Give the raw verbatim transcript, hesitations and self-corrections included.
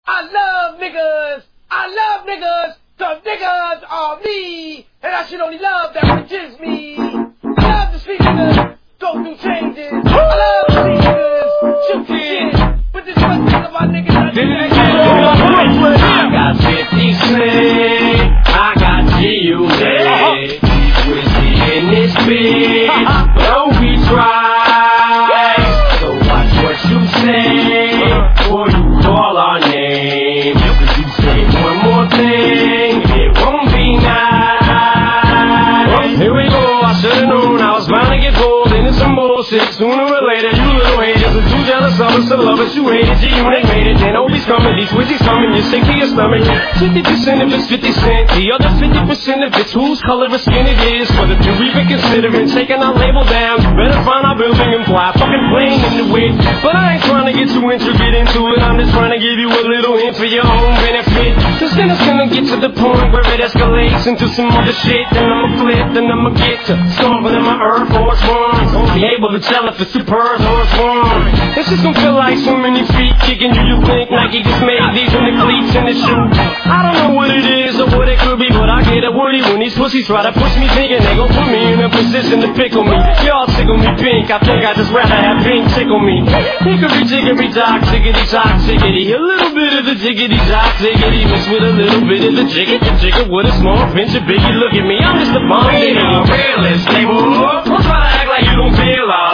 I love niggas. I love niggas. The niggas are me. And I should only love that which is me. Love to see niggas go through changes. I love to see niggas shoot shit. But this one thing about niggas I do that. I got fifty Cent. I got G U N. Whiskey in this bitch. Don't be try. So watch what you say. Or you call our name. Cause you say one more thing, it won't be nice. Here we go, I should've known I was bound to get pulled into some bullshit. Sooner or later, you little haters are too jealous of us to love us. You hate it, G unit made it. Then Obi's coming, these wizards coming, you're sick to your stomach. fifty percent if it's fifty cent, the other fifty percent if it's whose color of skin it is. But if you're even considering taking our label down, you better find our building and fly fucking plane into it. But I ain't trying to get too intricate into it, I'm just trying to give you a little hint for your own benefit. Cause then it's gonna get to the point where it escalates into some other shit. Then I'ma flip, then I'ma get to stomping in my Air Force One. Won't be able to tell if it's super or it's warm. It's just gonna feel like so many feet kicking you. You think Nike just made these in the cleats in the shoe. I don't know what it is or what it could be, but I get a woody when these pussies try to push me, thinking they gon' put me in a position to pickle me. Y'all tickle me pink, I think I just rather have pink tickle me. Hickory jiggery dock, jiggity jock, jiggity. A little bit of the jiggity jock, jiggity mixed with a little bit of the jigget, the jigget with a small pinch of biggie. Look at me, I'm just a bomb nigga. Realist, stable. Don't try to act like you don't feel all